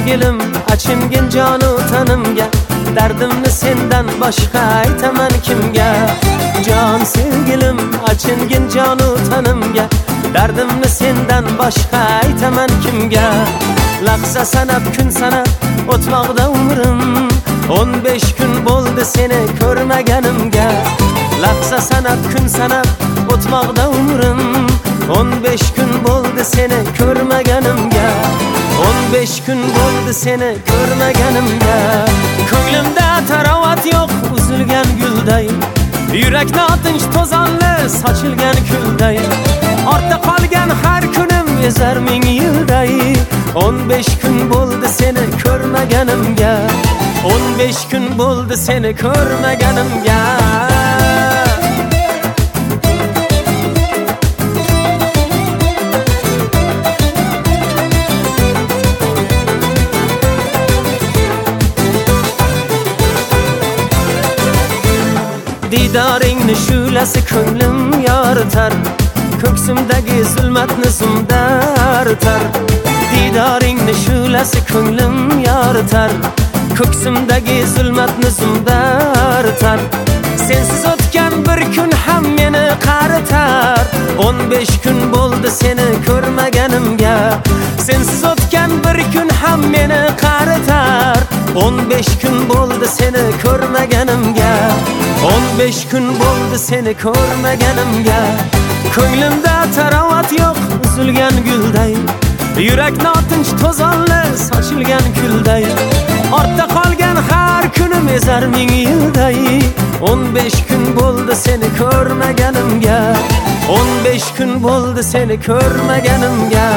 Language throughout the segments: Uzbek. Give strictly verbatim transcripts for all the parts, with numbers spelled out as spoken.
sevgilim achingin jonu tanimga, dardimni sendan boshqa aytaman kimga? Jon sevgilim achingin jonu tanimga, dardimni sendan boshqa aytaman kimga? Lahza sanab kun sanab o'tmoqda umrim, o'n besh kun bo'ldi seni ko'rmaganimga. Lahza sanab kun sanab o'tmoqda umrim, o'n besh kun bo'ldi seni ko'rmaganimga. o'n besh kun bo'ldi seni ko'rmaganimga. Ko'nglimda tarovat yo'q uzilgan gulday, yurak notinch to'zonli sochilgan kulday. Ortda qolgan har kunim ezar ming yilday. o'n besh kun bo'ldi seni ko'rmaganimga. o'n besh kun bo'ldi seni ko'rmaganimga. Didoringni shu'lasi ko'nglim yoritar, ko'ksimdagi zulmatni zumdartar. Didoringni shu'lasi ko'nglim yoritar, ko'ksimdagi zulmatni zumdartar. Sensiz o'tgan bir kun ham meni qaritar, o'n besh kun bo'ldi seni ko'rmaganimga. Sensiz o'tgan bir kun ham meni qaritar, o'n besh kun bo'ldi seni ko'rmaganimga. o'n besh kun bo'ldi seni ko'rmaganimga. Ko'nglimda tarovat yo'q uzilgan gulday, yurak notinch to'zonli sochilgan kulday. Ortda qolgan har kunim ezar ming yilday. o'n besh kun bo'ldi seni ko'rmaganimga. o'n besh kun bo'ldi seni ko'rmaganimga.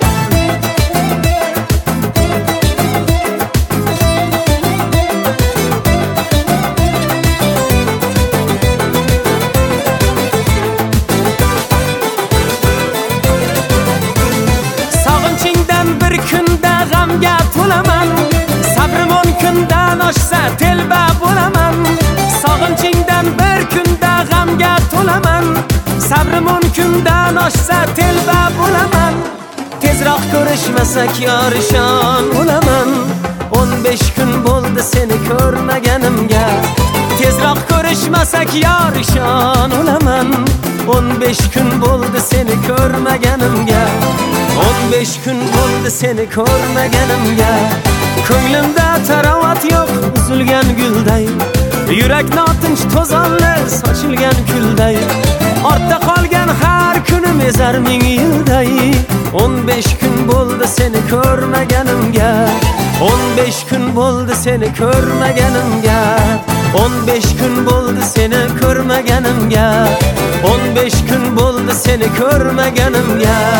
Sabrim o'n kundan oshsa telba bo'laman. Sog'inchingdan bir kunda g'amga to'laman. Sabrim o'n kundan oshsa telba bo'laman. Tezroq ko'rishmasak yorishon bo'laman. o'n besh kun bo'ldi seni ko'rmaganimga. Tezroq ko'rishmasak yorishon bo'laman. o'n besh kun bo'ldi seni ko'rmaganimga. o'n besh kun bo'ldi seni ko'rmaganimga. Ko'nglimda tarovat yo'q uzilgan gulday, yurak notinch to'zonli sochilgan kulday. Ortda qolgan har kunim ezar ming yilday. o'n besh kun bo'ldi seni ko'rmaganimga. o'n besh kun bo'ldi seni ko'rmaganimga. o'n besh kun bo'ldi seni ko'rmaganimga. o'n besh kun bo'ldi seni ko'rmaganimga.